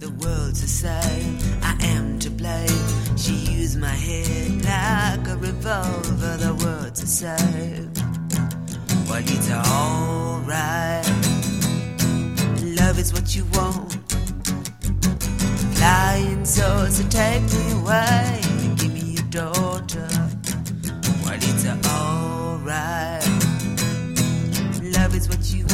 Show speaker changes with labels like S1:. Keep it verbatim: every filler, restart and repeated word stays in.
S1: the world's the same. I am to blame. She used my head like a revolver. The world's the same. Well, it's alright. Love is what you want. Flying souls to take me away. Give me your daughter. Well, it's alright. Love is what you want.